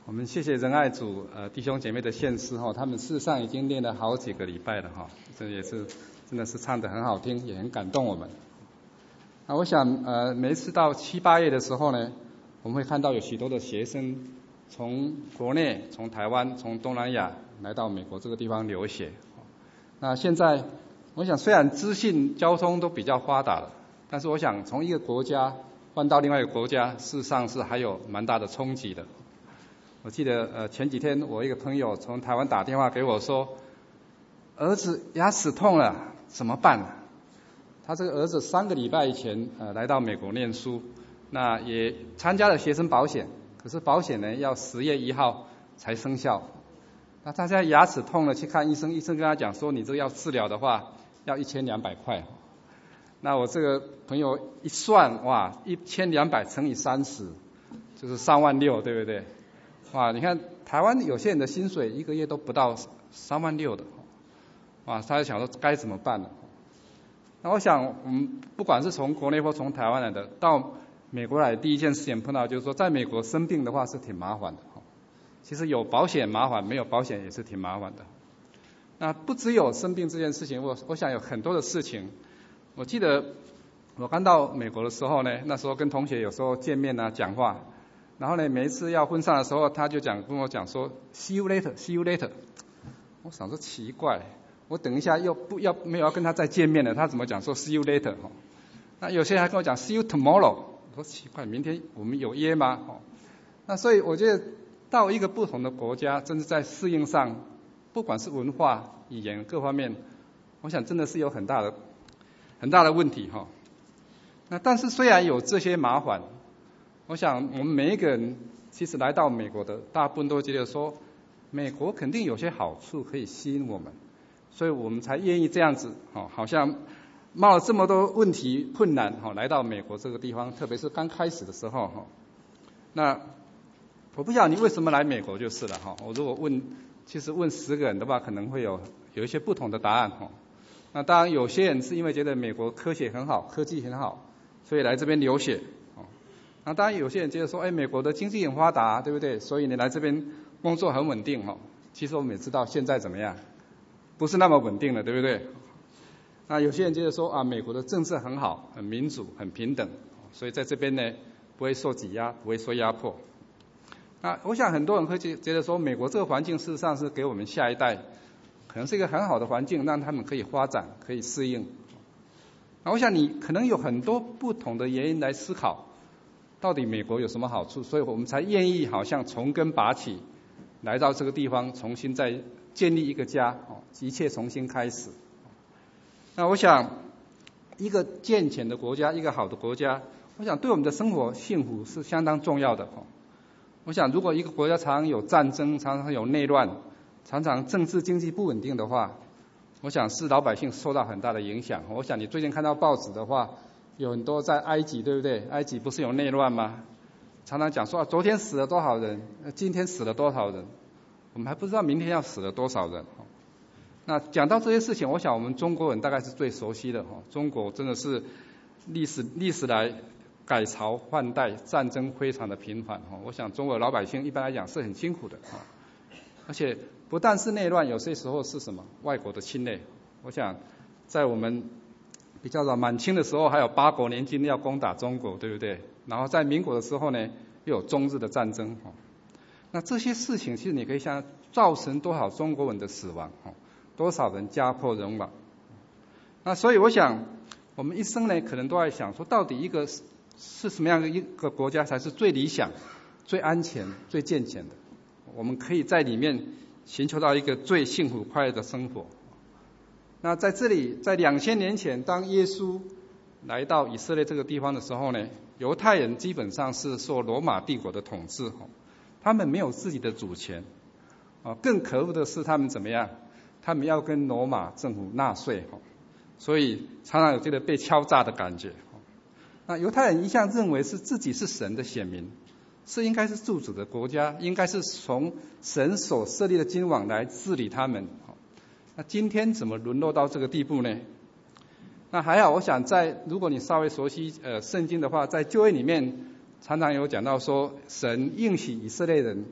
我们谢谢仁爱组弟兄姐妹的献诗哈，他们事实上已经练了好几个礼拜了哈，这也是真的是唱得很好听，也很感动我们。那我想每一次到7、8月的时候呢，我们会看到有许多的学生从国内、从台湾、从东南亚来到美国这个地方留学。那现在我想虽然资讯交通都比较发达了，但是我想从一个国家换到另外一个国家，事实上是还有蛮大的冲击的。我记得前几天我一个朋友从台湾打电话给我说，儿子牙齿痛了怎么办？他这个儿子3个礼拜以前来到美国念书，那也参加了学生保险，可是保险呢要10月1号才生效。那他现在牙齿痛了去看医生，医生跟他讲说你这个要治疗的话要1200块。那我这个朋友一算，哇，1200乘以30就是36000，对不对？哇，你看台湾有些人的薪水一个月都不到36000的，哇，他就想说该怎么办呢？那我想我们不管是从国内或从台湾来的，到美国来第一件事情碰到就是说，在美国生病的话是挺麻烦的。其实有保险麻烦，没有保险也是挺麻烦的。那不只有生病这件事情，我想有很多的事情。我记得我刚到美国的时候呢，那时候跟同学有时候见面啊讲话，然后呢每一次要婚丧的时候，他就跟我讲说 see you later see you later。 我想说奇怪，我等一下没有要跟他再见面了，他怎么讲说 see you later？ 那有些人还跟我讲 see you tomorrow， 我说奇怪，明天我们有约吗？那所以我觉得到一个不同的国家，真的在适应上，不管是文化、语言各方面，我想真的是有很大的问题哈。那但是虽然有这些麻烦，我想我们每一个人其实来到美国的，大部分都觉得说，美国肯定有些好处可以吸引我们，所以我们才愿意这样子，好像冒了这么多问题困难来到美国这个地方，特别是刚开始的时候。那我不晓得你为什么来美国就是了哈。我如果其实问10个人的话，可能会有一些不同的答案哈。那当然有些人是因为觉得美国科学很好，科技很好，所以来这边留学。那当然有些人觉得说，美国的经济很发达，对不对？所以你来这边工作很稳定哈。其实我们也知道现在怎么样，不是那么稳定了，对不对？那有些人觉得说美国的政治很好，很民主，很平等，所以在这边呢不会受挤压，不会受压迫。那我想很多人会觉得说，美国这个环境事实上是给我们下一代可能是一个很好的环境，让他们可以发展，可以适应。那我想你可能有很多不同的原因来思考，到底美国有什么好处，所以我们才愿意好像从根拔起，来到这个地方，重新再建立一个家，一切重新开始。那我想一个健全的国家，一个好的国家，我想对我们的生活幸福是相当重要的。我想如果一个国家常常有战争，常常有内乱，常常政治经济不稳定的话，我想是老百姓受到很大的影响。我想你最近看到报纸的话，有很多在埃及，对不对？埃及不是有内乱吗？常常讲说昨天死了多少人，今天死了多少人，我们还不知道明天要死了多少人。那讲到这些事情，我想我们中国人大概是最熟悉的。中国真的是历史来改朝换代，战争非常的频繁。我想中国老百姓一般来讲是很辛苦的。而且不但是内乱，有些时候是什么外国的侵略。我想在我们比较早满清的时候，还有8国联军要攻打中国，对不对？然后在民国的时候呢，又有中日的战争。那这些事情其实你可以想造成多少中国人的死亡，多少人家破人亡。那所以我想我们一生呢可能都在想说，到底一个是什么样的一个国家才是最理想、最安全、最健全的，我们可以在里面寻求到一个最幸福快乐的生活。那在这里，在2000年前，当耶稣来到以色列这个地方的时候呢，犹太人基本上是受罗马帝国的统治，他们没有自己的主权。更可恶的是他们怎么样？他们要跟罗马政府纳税，所以常常有这个被敲诈的感觉。那犹太人一向认为是自己是神的选民，是应该是主的国家，应该是从神所设立的君王来治理他们。那今天怎么沦落到这个地步呢？那还好，我想如果你稍微熟悉圣经的话，在旧约里面常常有讲到说，神应许以色列人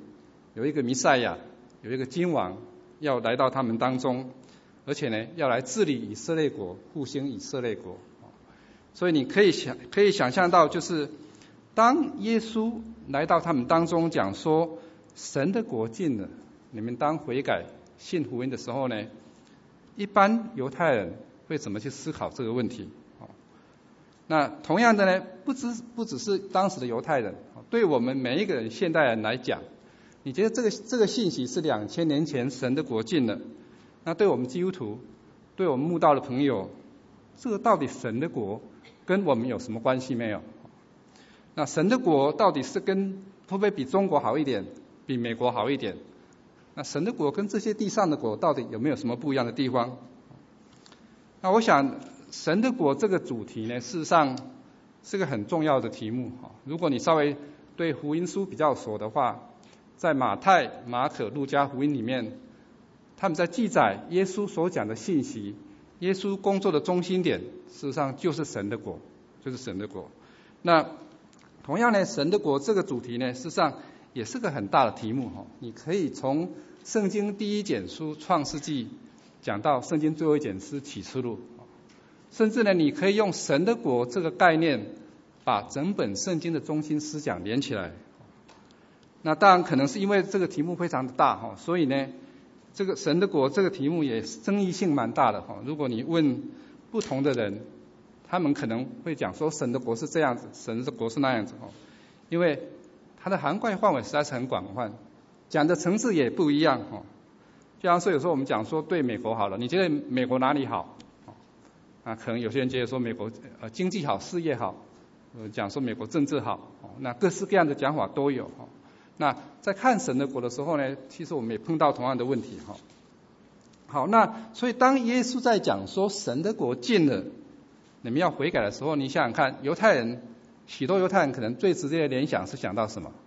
有一个弥赛亚，有一个君王要来到他们当中，而且呢要来治理以色列国，复兴以色列国。所以你可以想象到，就是当耶稣来到他们当中讲说神的国近了，你们当悔改信福音的时候呢，一般犹太人会怎么去思考这个问题？那同样的呢，不只是当时的犹太人，对我们每一个人现代人来讲，你觉得这个信息是2000年前神的国近了，那对我们基督徒，对我们慕道的朋友，这个到底神的国跟我们有什么关系没有？那神的国到底是会不会比中国好一点，比美国好一点？那神的国跟这些地上的国到底有没有什么不一样的地方？那我想神的国这个主题呢，事实上是个很重要的题目。如果你稍微对福音书比较熟的话，在马太、马可、路加福音里面，他们在记载耶稣所讲的信息，耶稣工作的中心点，事实上就是神的国，就是神的国。那同样呢，神的国这个主题呢，事实上也是个很大的题目。你可以从圣经第一卷书创世纪讲到圣经最后一卷书启示录，甚至呢，你可以用神的国这个概念，把整本圣经的中心思想连起来。那当然可能是因为这个题目非常的大，所以呢，这个神的国这个题目也争议性蛮大的。如果你问不同的人，他们可能会讲说神的国是这样子，神的国是那样子，因为它的涵盖范围实在是很广泛，讲的层次也不一样。就像是有时候我们讲说对美国好了，你觉得美国哪里好？可能有些人觉得说美国经济好，事业好，讲说美国政治好，那各式各样的讲法都有。那在看神的国的时候呢，其实我们也碰到同样的问题。好，那所以当耶稣在讲说神的国近了，你们要悔改的时候，你想想看，许多犹太人可能最直接的联想是想到什么？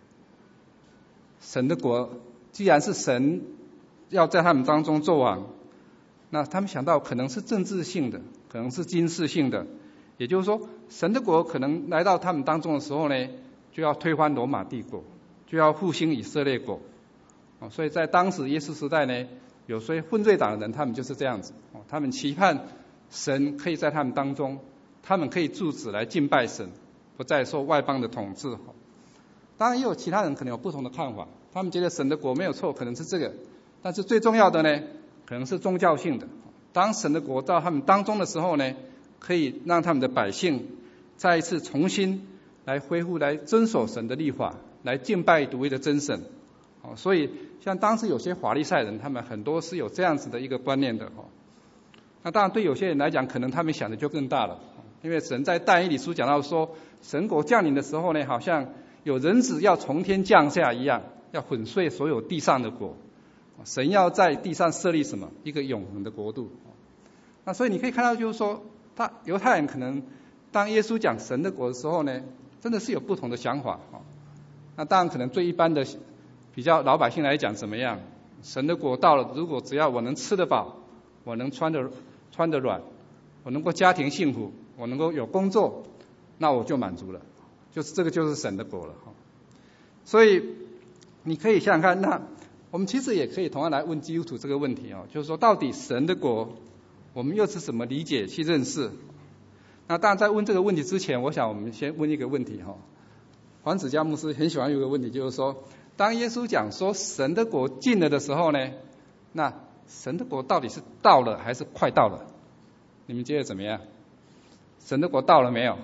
神的国既然是神要在他们当中作王，那他们想到可能是政治性的，可能是军事性的，也就是说神的国可能来到他们当中的时候呢，就要推翻罗马帝国，就要复兴以色列国。所以在当时耶稣时代呢，有些混罪党的人他们就是这样子，他们期盼神可以在他们当中，他们可以住址来敬拜神，不再受外邦的统治。当然也有其他人可能有不同的看法，他们觉得神的国没有错，可能是这个，但是最重要的呢，可能是宗教性的。当神的国到他们当中的时候呢，可以让他们的百姓再一次重新来恢复，来遵守神的律法，来敬拜独一的真神。所以像当时有些法利赛人，他们很多是有这样子的一个观念的。那当然对有些人来讲，可能他们想的就更大了，因为神在但以理书讲到说，神国降临的时候呢，好像有人子要从天降下一样，要粉碎所有地上的国。神要在地上设立什么？一个永恒的国度。那所以你可以看到，就是说，犹太人可能当耶稣讲神的国的时候呢，真的是有不同的想法。那当然可能对一般的比较老百姓来讲怎么样？神的国到了，如果只要我能吃得饱，我能穿得软，我能够家庭幸福，我能够有工作，那我就满足了。这个就是神的国了。所以你可以想想看，那我们其实也可以同样来问基督徒这个问题，就是说到底神的国我们又是怎么理解去认识？那当然在问这个问题之前，我想我们先问一个问题。黄子嘉牧师很喜欢有一个问题，就是说当耶稣讲说神的国近了的时候呢，那神的国到底是到了还是快到了？你们觉得怎么样？神的国到了没有？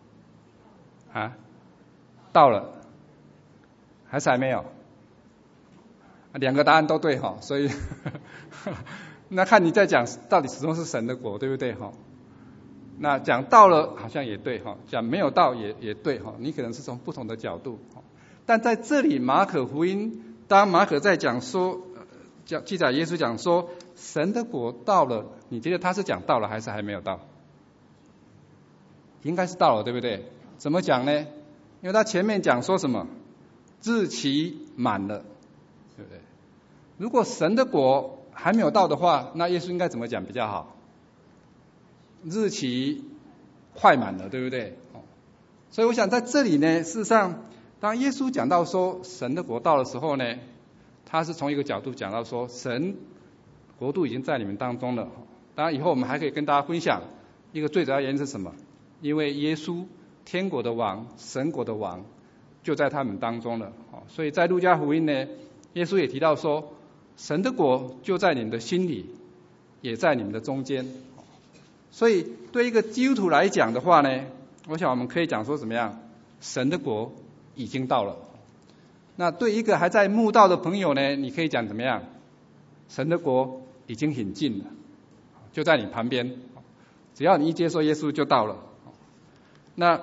到了还是还没有？两个答案都对，所以那看你在讲到底始终是神的国，对不对？那讲到了好像也对，讲没有到也对，你可能是从不同的角度。但在这里马可福音，当马可在讲说记载耶稣讲说神的国到了，你觉得他是讲到了还是还没有到？应该是到了，对不对？怎么讲呢？因为他前面讲说什么？日期满了，对不对？如果神的国还没有到的话，那耶稣应该怎么讲比较好？日期快满了，对不对？所以我想在这里呢，事实上当耶稣讲到说神的国到的时候呢， 他是从一个角度讲到说，神国度已经在你们当中了。当然以后我们还可以跟大家分享一个最主要原因是什么？因为耶稣天国的王，神国的王就在他们当中了。所以在路加福音呢，耶稣也提到说，神的国就在你们的心里，也在你们的中间。所以对一个基督徒来讲的话呢，我想我们可以讲说怎么样？神的国已经到了。那对一个还在慕道的朋友呢，你可以讲怎么样？神的国已经很近了，就在你旁边，只要你一接受耶稣就到了。那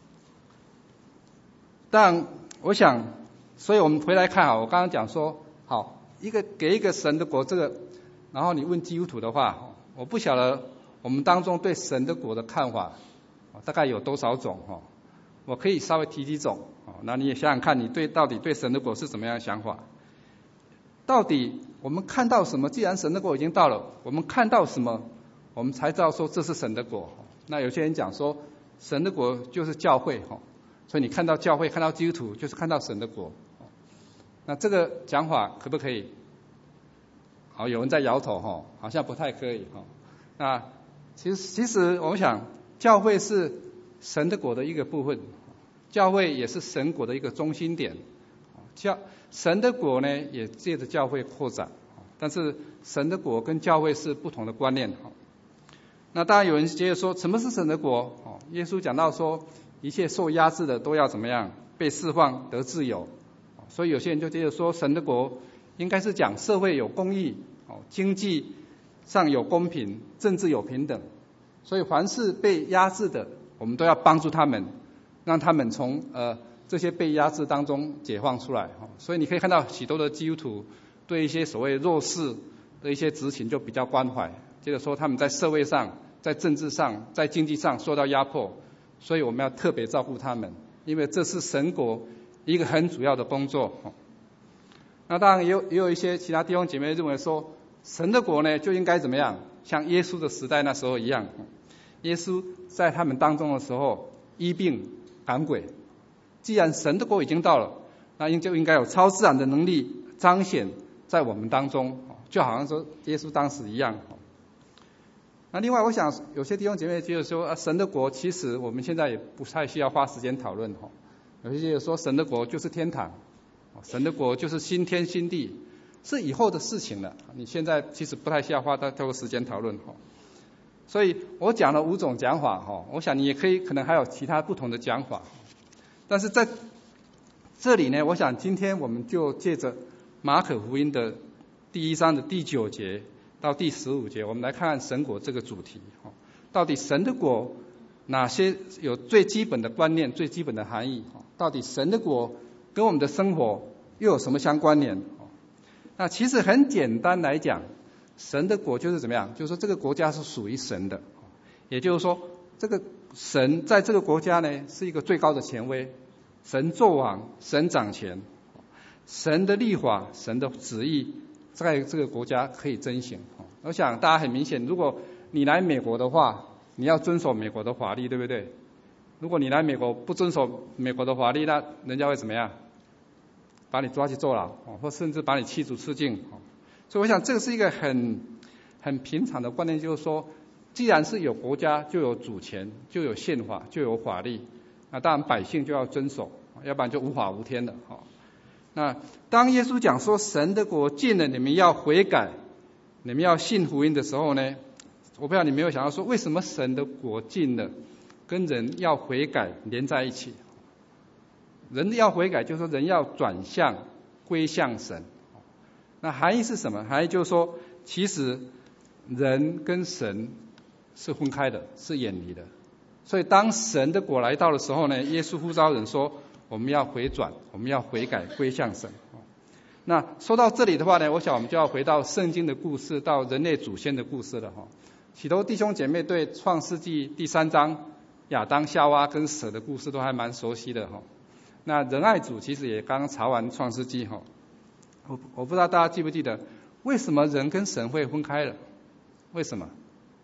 但我想，所以我们回来看我刚刚讲说，好，给一个神的国这个，然后你问基督徒的话，我不晓得我们当中对神的国的看法大概有多少种我可以稍微提几种。那你也想想看，你到底对神的国是怎么样的想法？到底我们看到什么？既然神的国已经到了，我们看到什么，我们才知道说这是神的国。那有些人讲说，神的国就是教会所以你看到教会，看到基督徒，就是看到神的国。那这个讲法可不可以？好，有人在摇头好像不太可以那其实我想，教会是神的国的一个部分，教会也是神国的一个中心点。神的国呢，也借着教会扩展，但是神的国跟教会是不同的观念。那当然有人接着说，什么是神的国？耶稣讲到说，一切受压制的都要怎么样？被释放得自由。所以有些人就接着说，神的国应该是讲社会有公义，经济上有公平，政治有平等。所以凡是被压制的，我们都要帮助他们，让他们从这些被压制当中解放出来。所以你可以看到许多的基督徒对一些所谓弱势的一些族群就比较关怀，接着说他们在社会上、在政治上、在经济上受到压迫，所以我们要特别照顾他们，因为这是神国一个很主要的工作。那当然也有一些其他弟兄姐妹认为说，神的国呢就应该怎么样？像耶稣的时代那时候一样，耶稣在他们当中的时候医病赶鬼。既然神的国已经到了，那就应该有超自然的能力彰显在我们当中，就好像说耶稣当时一样。那另外我想有些弟兄姐妹觉得说，神的国其实我们现在也不太需要花时间讨论。有些人说神的国就是天堂，神的国就是新天新地，是以后的事情了，你现在其实不太需要花太多时间讨论。所以我讲了5种讲法，我想你也可能还有其他不同的讲法。但是在这里呢，我想今天我们就借着马可福音的第1章的第9节到第15节，我们来看看神国这个主题。到底神的国哪些有最基本的观念、最基本的含义？到底神的国跟我们的生活又有什么相关联？那其实很简单来讲，神的国就是怎么样？就是说这个国家是属于神的，也就是说这个神在这个国家呢是一个最高的权威，神作王，神掌权，神的律法，神的旨意在这个国家可以遵行。我想大家很明显，如果你来美国的话，你要遵守美国的法律，对不对？如果你来美国不遵守美国的法律，那人家会怎么样？把你抓去坐牢，或甚至把你驱逐出境。所以我想这个是一个很平常的观念，就是说既然是有国家，就有主权，就有宪法，就有法律，那当然百姓就要遵守，要不然就无法无天了。那当耶稣讲说神的国近了，你们要悔改，你们要信福音的时候呢，我不知道你没有想到说，为什么神的国近了跟人要悔改连在一起？人要悔改就是说人要转向归向神。那含义是什么？含义就是说其实人跟神是分开的，是远离的。所以当神的国来到的时候呢，耶稣呼召人说我们要回转，我们要悔改归向神。那说到这里的话呢，我想我们就要回到圣经的故事，到人类祖先的故事了。许多弟兄姐妹对创世纪第3章亚当夏娃跟蛇的故事都还蛮熟悉的。那仁爱组其实也刚刚查完创世纪，我不知道大家记不记得为什么人跟神会分开了？为什么？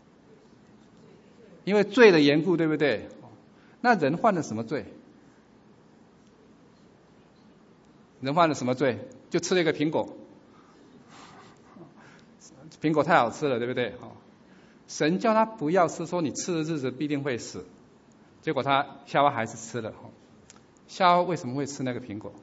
因为罪的缘故，对不对？那人犯了什么罪？人犯了什么罪？就吃了一个苹果， 苹果太好吃了，对不对？神叫他不要吃，说你吃的日子必定会死。结果夏娃还是吃了。夏娃为什么会吃那个苹果？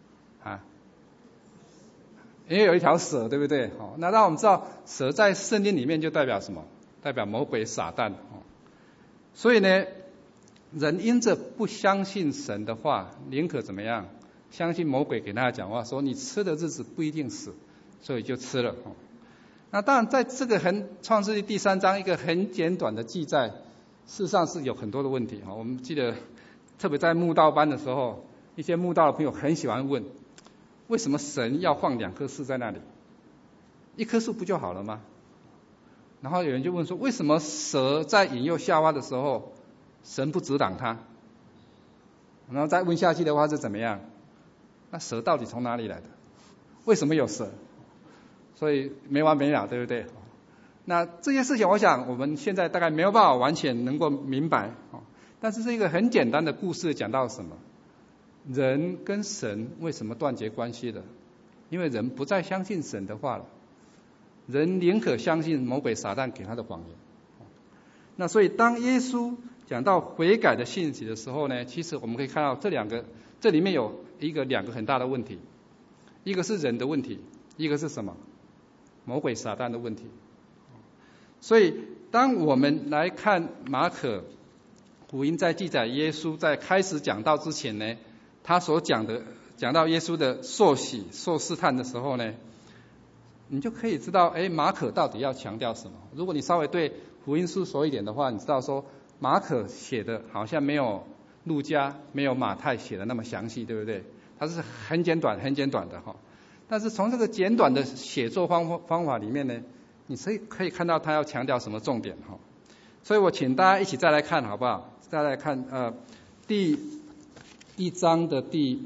因为有一条蛇，对不对？那让我们知道，蛇在圣经里面就代表什么？代表魔鬼撒旦。所以呢，人因着不相信神的话，宁可怎么样？相信魔鬼给他讲话，说你吃的日子不一定死，所以就吃了。那当然，在这个创世纪第3章一个很简短的记载，事实上是有很多的问题。我们记得，特别在慕道班的时候，一些慕道的朋友很喜欢问，为什么神要放2棵树在那里？1棵树不就好了吗？然后有人就问说，为什么蛇在引诱夏娃的时候，神不阻挡他？然后再问下去的话是怎么样？那蛇到底从哪里来的？为什么有蛇？所以没完没了，对不对？那这些事情，我想我们现在大概没有办法完全能够明白。但是这个很简单的故事讲到什么？人跟神为什么断绝关系的？因为人不再相信神的话了，人宁可相信魔鬼撒旦给他的谎言。那所以当耶稣讲到悔改的信息的时候呢，其实我们可以看到这里面有2个很大的问题，一个是人的问题，一个是什么？魔鬼撒旦的问题。所以当我们来看马可福音在记载耶稣在开始讲道之前呢，他所讲到耶稣的受洗受试探的时候呢，你就可以知道马可到底要强调什么。如果你稍微对福音书熟一点的话，你知道说马可写的好像没有路加没有马太写的那么详细，对不对？它是很简短的。但是从这个简短的写作方法里面呢，你可以看到他要强调什么重点。所以我请大家一起再来看好不好？再来看第1章的第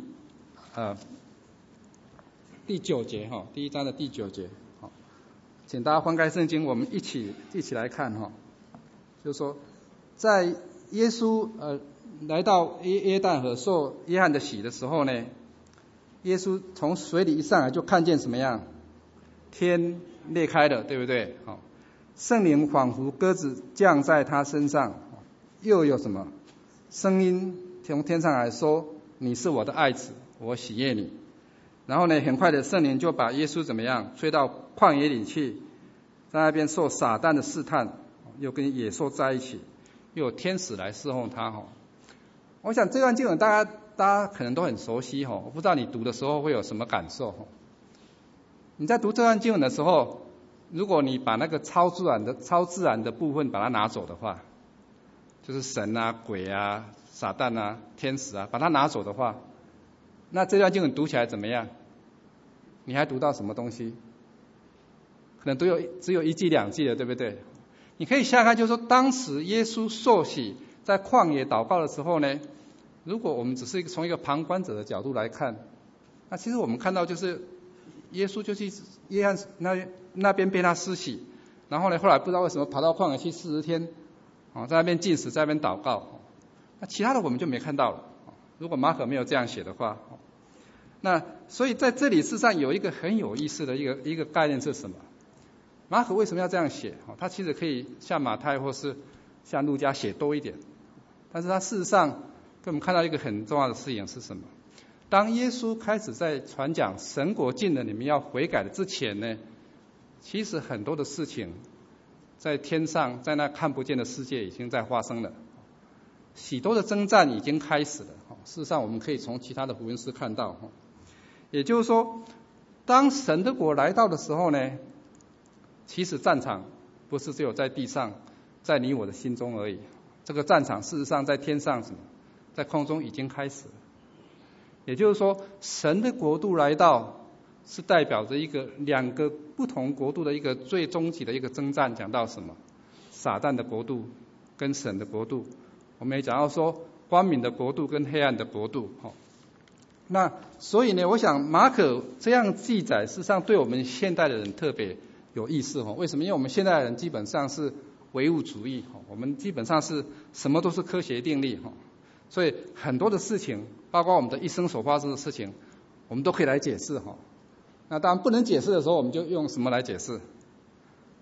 9节。第1章的第9节。请大家翻开圣经，我们一起来看。就是说在耶稣来到约旦河受约翰的洗的时候呢，耶稣从水里一上来就看见什么样？天裂开了，对不对？圣灵仿佛鸽子降在他身上，又有什么声音从天上来说，你是我的爱子，我喜悦你。然后呢，很快的圣灵就把耶稣怎么样吹到旷野里去，在那边受撒旦的试探，又跟野兽在一起，又有天使来侍候他。我想这段经文大家可能都很熟悉。我不知道你读的时候会有什么感受。你在读这段经文的时候，如果你把那个超自然的部分把它拿走的话，就是神啊、鬼啊、撒旦啊、天使啊，把它拿走的话，那这段经文读起来怎么样？你还读到什么东西？可能只有1季2季的，对不对？你可以想想看，就是说当时耶稣受洗在旷野祷告的时候呢，如果我们只是从一个旁观者的角度来看，那其实我们看到就是耶稣就去约翰那边被他施洗，然后呢后来不知道为什么跑到旷野去40天，在那边禁食，在那边祷告。那其他的我们就没看到了。如果马可没有这样写的话，那所以在这里事实上有一个很有意思的一个概念是什么？马可为什么要这样写？他其实可以像马太或是像路加写多一点，但是他事实上给我们看到一个很重要的事情是什么？当耶稣开始在传讲神国近了，你们要悔改的之前呢，其实很多的事情在天上，在那看不见的世界已经在发生了，许多的征战已经开始了。事实上我们可以从其他的福音书看到，也就是说当神的国来到的时候呢，其实战场不是只有在地上，在你我的心中而已，这个战场事实上在天上，在空中已经开始了。也就是说神的国度来到是代表着2个不同国度的一个最终极的一个征战。讲到什么？撒旦的国度跟神的国度。我们也讲到说光明的国度跟黑暗的国度。那所以呢，我想马可这样记载事实上对我们现代的人特别有意思。为什么？因为我们现代的人基本上是唯物主义，我们基本上是什么都是科学定律，所以很多的事情包括我们的一生所发生的事情我们都可以来解释。那当然不能解释的时候，我们就用什么来解释？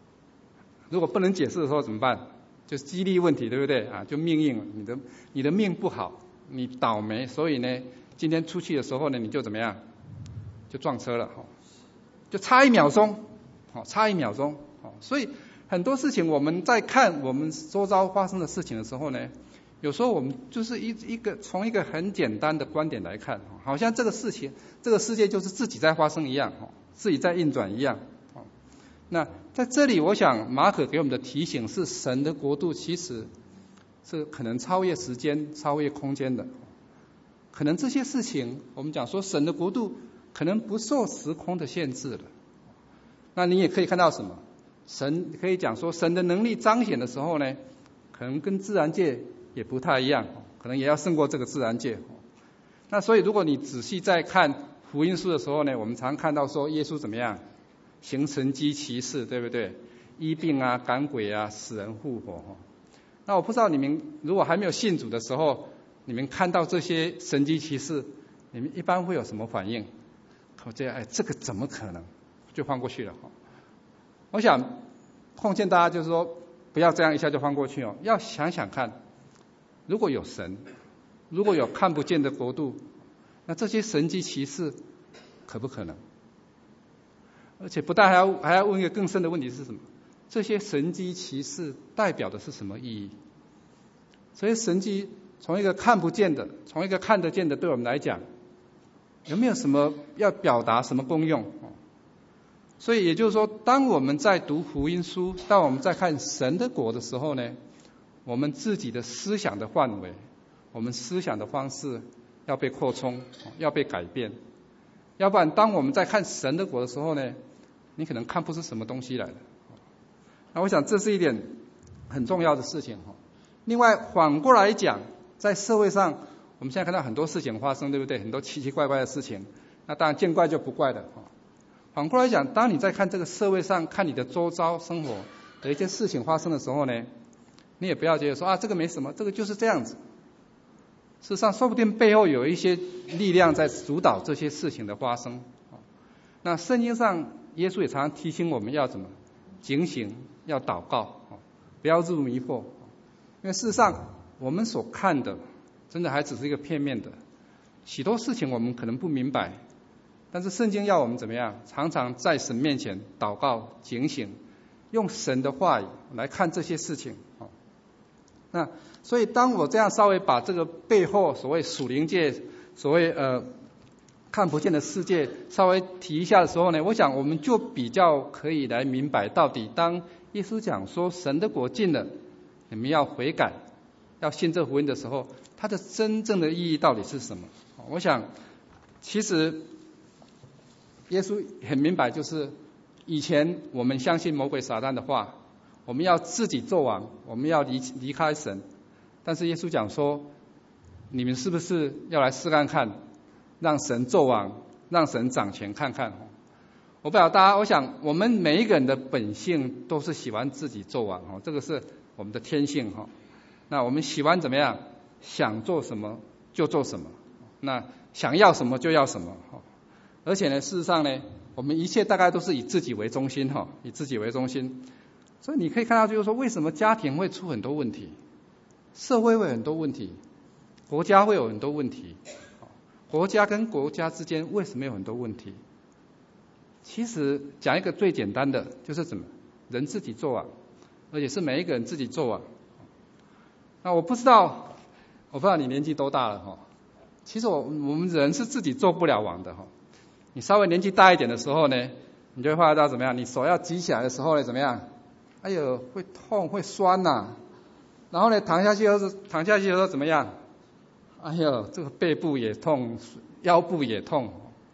如果不能解释的时候怎么办？就是几率问题，对不对啊？就命运，你的命不好，你倒霉，所以呢，今天出去的时候呢，你就怎么样？就撞车了，就差1秒钟，差1秒钟，所以很多事情我们在看我们周遭发生的事情的时候呢，有时候我们就是从一个很简单的观点来看，好像这个事情，这个世界就是自己在发生一样，自己在运转一样。那在这里，我想马可给我们的提醒是，神的国度其实是可能超越时间、超越空间的。可能这些事情，我们讲说神的国度可能不受时空的限制了。那你也可以看到什么？神可以讲说，神的能力彰显的时候呢，可能跟自然界也不太一样，可能也要胜过这个自然界。那所以，如果你仔细在看福音书的时候呢，我们常看到说耶稣怎么样？行神迹奇事，对不对？医病啊，赶鬼啊，使人复活。那我不知道你们如果还没有信主的时候，你们看到这些神迹奇事，你们一般会有什么反应？这个怎么可能？就翻过去了。我想奉劝大家就是说，不要这样一下就翻过去哦，要想想看，如果有神，如果有看不见的国度，那这些神迹奇事可不可能？而且不但还要问一个更深的问题是什么？这些神迹奇事代表的是什么意义？所以神迹从一个看不见的，从一个看得见的，对我们来讲，有没有什么要表达什么功用？所以也就是说，当我们在读福音书，当我们在看神的国的时候呢，我们自己的思想的范围，我们思想的方式要被扩充，要被改变。要不然当我们在看神的国的时候呢，你可能看不出什么东西来的。那我想这是一点很重要的事情。另外反过来讲，在社会上我们现在看到很多事情发生，对不对？很多奇奇怪怪的事情，那当然见怪就不怪了。反过来讲，当你在看这个社会上，看你的周遭生活的一件事情发生的时候呢，你也不要觉得说这个没什么，这个就是这样子。事实上说不定背后有一些力量在主导这些事情的发生。那圣经上耶稣也常常提醒我们要怎么警醒，要祷告，不要入迷惑。因为事实上我们所看的真的还只是一个片面的，许多事情我们可能不明白，但是圣经要我们怎么样？常常在神面前祷告警醒，用神的话语来看这些事情。那所以当我这样稍微把这个背后所谓属灵界，所谓看不见的世界稍微提一下的时候呢，我想我们就比较可以来明白，到底当耶稣讲说神的国近了，你们要悔改，要信这福音的时候，它的真正的意义到底是什么？我想其实耶稣很明白，就是以前我们相信魔鬼撒旦的话，我们要自己做王，我们要离开神。但是耶稣讲说，你们是不是要来试看看，让神做王，让神掌权看看？我不晓得大家，我想我们每一个人的本性都是喜欢自己做王，这个是我们的天性。那我们喜欢怎么样？想做什么就做什么，那想要什么就要什么。而且呢，事实上呢，我们一切大概都是以自己为中心，以自己为中心。所以你可以看到，就是说为什么家庭会出很多问题，社会会有很多问题，国家会有很多问题，国家跟国家之间为什么有很多问题？其实讲一个最简单的，就是怎么人自己做王，而且是每一个人自己做王。那我不知道你年纪多大了。其实我们人是自己做不了王的。你稍微年纪大一点的时候呢，你就会发觉到怎么样？你手要举起来的时候呢，怎么样？哎呦，会痛会酸呐。然后呢，躺下去的时候怎么样？哎呦，这个背部也痛，腰部也痛。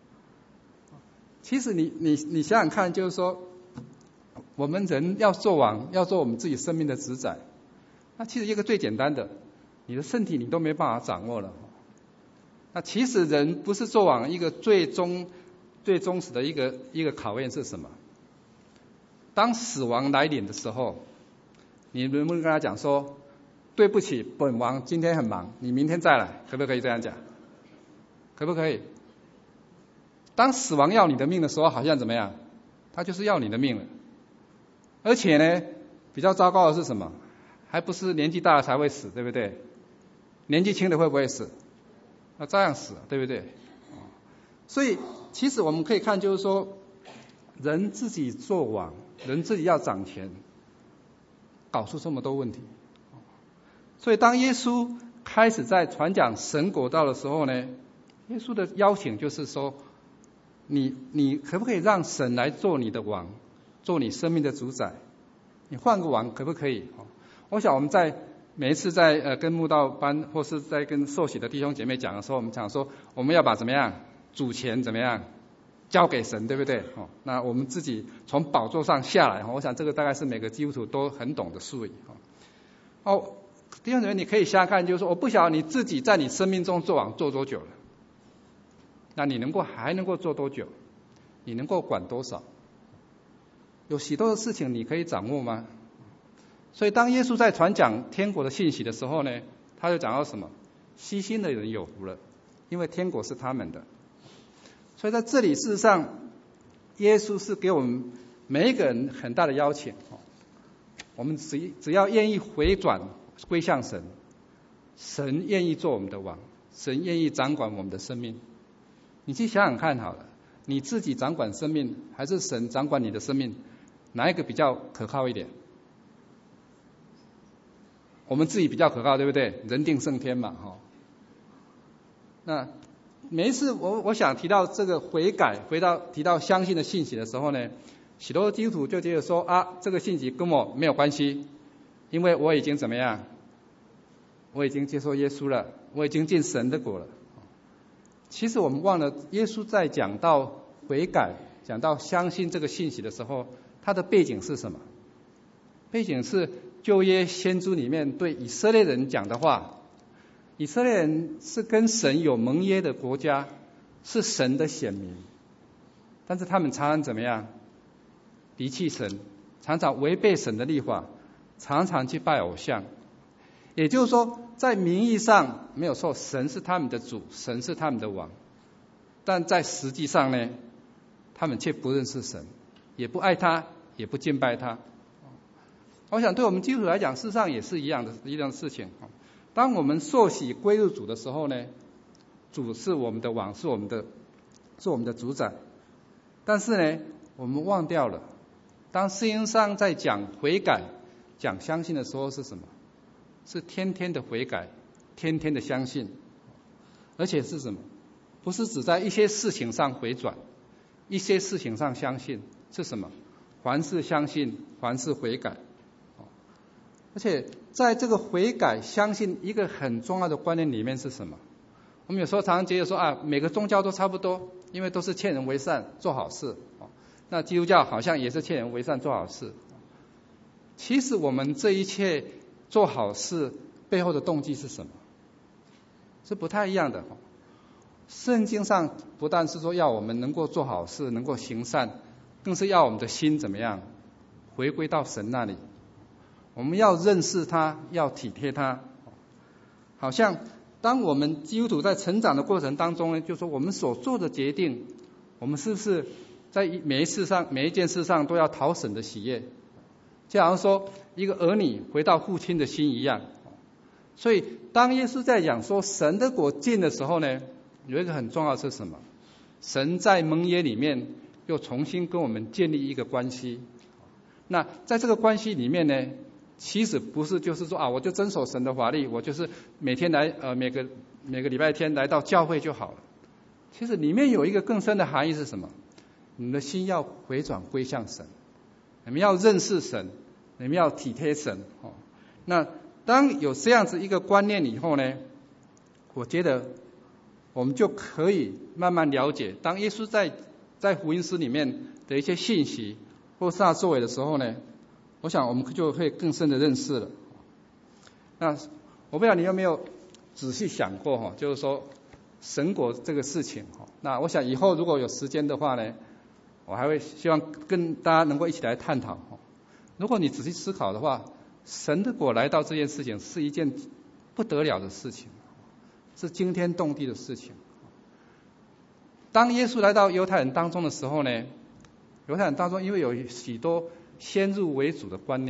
其实你想想看，就是说，我们人要做王，要做我们自己生命的主宰。那其实一个最简单的，你的身体你都没办法掌握了。那其实人不是做王，一个最忠实的一个考验是什么？当死亡来临的时候，你能不能跟他讲说，对不起，本王今天很忙，你明天再来，可不可以这样讲？可不可以？当死亡要你的命的时候，好像怎么样？他就是要你的命了。而且呢， 比较糟糕的是什么？还不是年纪大了才会死，对不对？年纪轻的会不会死？那照样死，对不对？所以其实我们可以看，就是说人自己做王，人自己要掌权，搞出这么多问题。所以当耶稣开始在传讲神国道的时候呢，耶稣的邀请就是说，你可不可以让神来做你的王，做你生命的主宰？你换个王可不可以？我想我们在每一次在跟慕道班或是在跟受洗的弟兄姐妹讲的时候，我们讲说我们要把怎么样主权怎么样交给神，对不对？那我们自己从宝座上下来，我想这个大概是每个基督徒都很懂的术语。弟兄姊妹，你可以想想看，就是说我不晓得你自己在你生命中做王做多久了，那你还能够做多久？你能够管多少？有许多的事情你可以掌握吗？所以当耶稣在传讲天国的信息的时候呢，他就讲到什么？悉心的人有福了，因为天国是他们的。所以在这里事实上耶稣是给我们每一个人很大的邀请，我们只要愿意回转归向神，神愿意做我们的王，神愿意掌管我们的生命。你去想想看好了，你自己掌管生命还是神掌管你的生命，哪一个比较可靠一点？我们自己比较可靠，对不对？人定胜天嘛，那每一次我想提到这个悔改，提到相信的信息的时候呢，许多基督徒就觉得说这个信息跟我没有关系，因为我已经怎么样？我已经接受耶稣了，我已经进神的国了。其实我们忘了，耶稣在讲到悔改、讲到相信这个信息的时候，他的背景是什么？背景是旧约先知里面对以色列人讲的话。以色列人是跟神有盟约的国家，是神的选民，但是他们常常怎么样？离弃神，常常违背神的律法，常常去拜偶像。也就是说，在名义上没有错，神是他们的主，神是他们的王，但在实际上呢，他们却不认识神，也不爱他，也不敬拜他。我想对我们基督徒来讲，事实上也是一样的事情。当我们受洗归入主的时候呢，主是我们的王，是我们的主宰。但是呢，我们忘掉了，当圣经上在讲悔改、讲相信的时候是什么？是天天的悔改，天天的相信，而且是什么？不是只在一些事情上回转，一些事情上相信，是什么？凡事相信，凡事悔改。而且在这个悔改相信一个很重要的观念里面是什么？我们有时候常常觉得说每个宗教都差不多，因为都是劝人为善做好事。那基督教好像也是劝人为善做好事。其实我们这一切做好事背后的动机是什么？是不太一样的。圣经上不但是说要我们能够做好事，能够行善，更是要我们的心怎么样？回归到神那里。我们要认识他，要体贴他。好像当我们基督徒在成长的过程当中呢，就是说我们所做的决定，我们是不是在每一件事上都要讨神的喜悦？就好像说一个儿女回到父亲的心一样。所以当耶稣在讲说神的国近的时候呢，有一个很重要的是什么？神在盟约里面又重新跟我们建立一个关系。那在这个关系里面呢，其实不是就是说我就遵守神的法律，我就是每天来每个礼拜天来到教会就好了。其实里面有一个更深的含义是什么？你们的心要回转归向神，你们要认识神，你们要体贴神。那当有这样子一个观念以后呢，我觉得我们就可以慢慢了解，当耶稣在福音书里面的一些信息或是他作为的时候呢，我想我们就会更深的认识了。那我不知道你有没有仔细想过就是说神国这个事情。那我想以后如果有时间的话呢，我还会希望跟大家能够一起来探讨。如果你仔细思考的话，神的国来到这件事情是一件不得了的事情，是惊天动地的事情。当耶稣来到犹太人当中的时候呢，犹太人当中因为有许多先入为主的观念，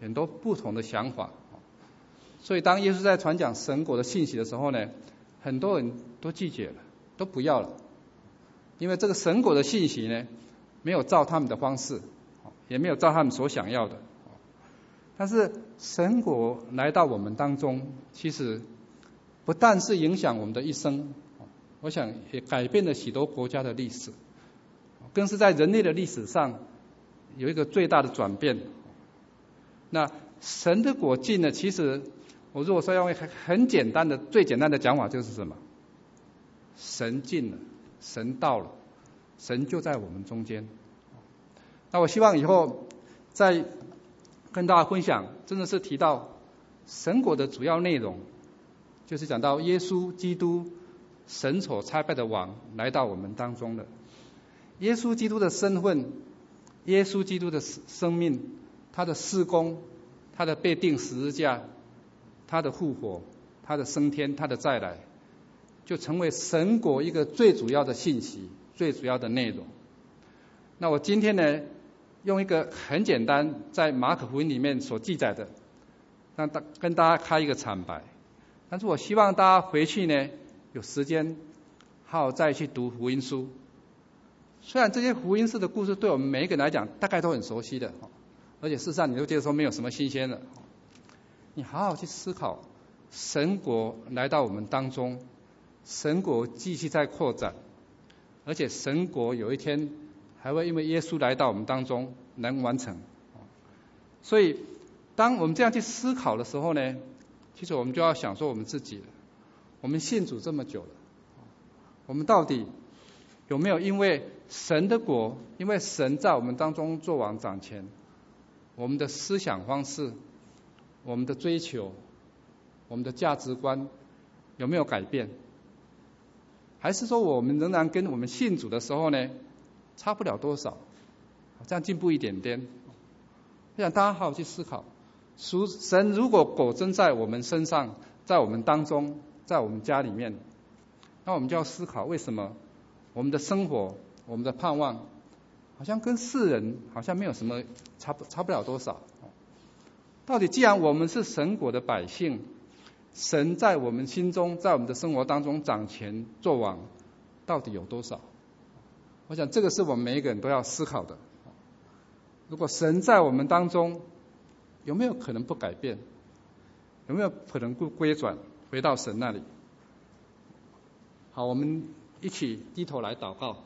很多不同的想法。所以当耶稣在传讲神国的信息的时候呢，很多人都拒绝了，都不要了，因为这个神国的信息呢，没有照他们的方式，也没有照他们所想要的。但是神国来到我们当中，其实不但是影响我们的一生，我想也改变了许多国家的历史，更是在人类的历史上有一个最大的转变。那神的国近呢，其实我如果说用很简单的、最简单的讲法，就是什么？神近了，神到了，神就在我们中间。那我希望以后在跟大家分享，真的是提到神国的主要内容，就是讲到耶稣基督，神所差派的王来到我们当中了。耶稣基督的身份，耶稣基督的生命，他的事工，他的被钉十字架，他的复活，他的升天，他的再来，就成为神国一个最主要的信息，最主要的内容。那我今天呢，用一个很简单，在马可福音里面所记载的，跟大家开一个场白。但是我希望大家回去呢，有时间好好再去读福音书。虽然这些福音书的故事对我们每一个人来讲大概都很熟悉的，而且事实上你都觉得说没有什么新鲜的，你好好去思考，神国来到我们当中，神国继续在扩展，而且神国有一天还会因为耶稣来到我们当中能完成。所以当我们这样去思考的时候呢，其实我们就要想说我们自己了，我们信主这么久了，我们到底有没有因为神的国，因为神在我们当中做王掌权，我们的思想方式，我们的追求，我们的价值观有没有改变？还是说我们仍然跟我们信主的时候呢，差不了多少，这样进步一点点？我想大家好好去思考，神如果果真在我们身上，在我们当中，在我们家里面，那我们就要思考，为什么我们的生活，我们的盼望，好像跟世人好像没有什么差不了多少。到底既然我们是神国的百姓，神在我们心中，在我们的生活当中掌权作王，到底有多少？我想这个是我们每一个人都要思考的。如果神在我们当中，有没有可能不改变？有没有可能不归转回到神那里？好，我们一起低头来祷告。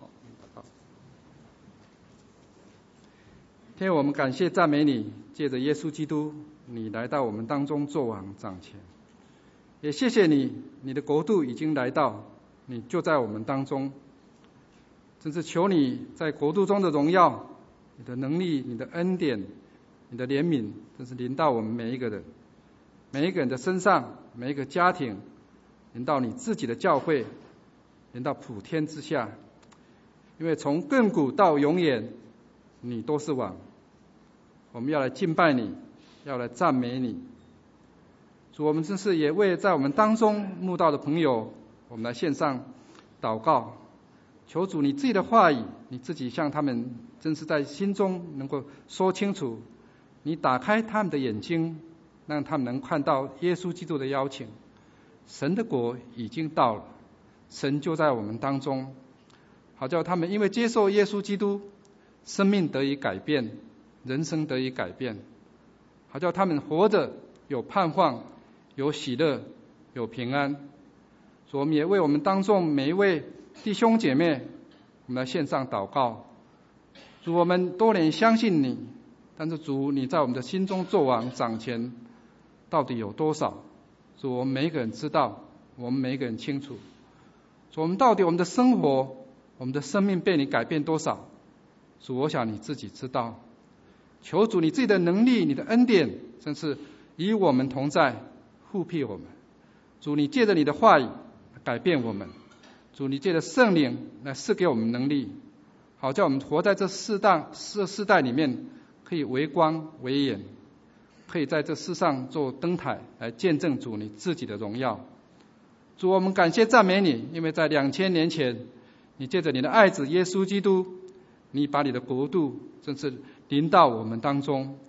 天父，我们感谢赞美你，借着耶稣基督，你来到我们当中作王掌权。也谢谢你，你的国度已经来到，你就在我们当中。真是求你在国度中的荣耀，你的能力，你的恩典，你的怜悯，真是临到我们每一个人，每一个人的身上，每一个家庭，临到你自己的教会，临到普天之下。因为从亘古到永远，你都是王。我们要来敬拜你，要来赞美你。主，我们真是也为在我们当中慕道的朋友，我们来献上祷告，求主你自己的话语，你自己向他们真是在心中能够说清楚，你打开他们的眼睛，让他们能看到耶稣基督的邀请。神的国已经到了，神就在我们当中，好叫他们因为接受耶稣基督，生命得以改变，人生得以改变，好叫他们活着有盼望，有喜乐，有平安。主，我们也为我们当中每一位弟兄姐妹，我们来献上祷告。主，我们多年相信你，但是主，你在我们的心中作王掌权，到底有多少？主，我们每一个人知道，我们每一个人清楚。主，我们到底我们的生活，我们的生命被你改变多少？主，我想你自己知道。求主你自己的能力，你的恩典，真是与我们同在，护庇我们。主，你借着你的话语改变我们。主，你借着圣灵来赐给我们能力，好叫我们活在这世代里面，可以为光为眼，可以在这世上做灯台，来见证主你自己的荣耀。主，我们感谢赞美你，因为在2000年前，你借着你的爱子耶稣基督，你把你的国度真是临到我们当中，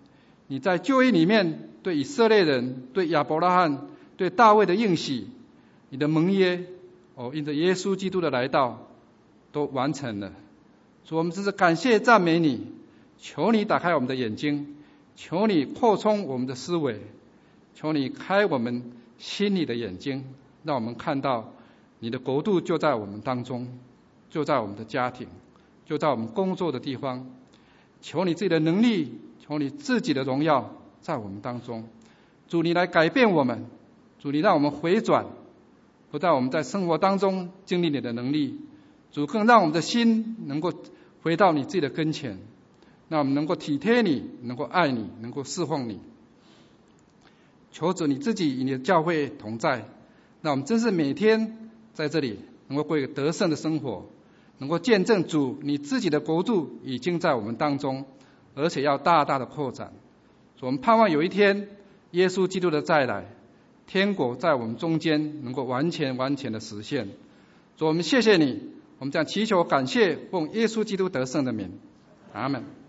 你在旧约里面对以色列人、对亚伯拉罕、对大卫的应许，你的盟约因着耶稣基督的来到都完成了。主，我们真是感谢赞美你，求你打开我们的眼睛，求你扩充我们的思维，求你开我们心里的眼睛，让我们看到你的国度就在我们当中，就在我们的家庭，就在我们工作的地方。求你自己的能力，求你自己的荣耀在我们当中。主，你来改变我们，主，你让我们回转，不但我们在生活当中经历你的能力，主，更让我们的心能够回到你自己的跟前，让我们能够体贴你，能够爱你，能够侍奉你。求主你自己与你的教会同在，让我们真是每天在这里能够过一个得胜的生活，能够见证主你自己的国度已经在我们当中，而且要大大的扩展。我们盼望有一天耶稣基督的再来，天国在我们中间能够完全的实现。主，我们谢谢你，我们这样祈求感谢，奉耶稣基督得胜的名，阿们。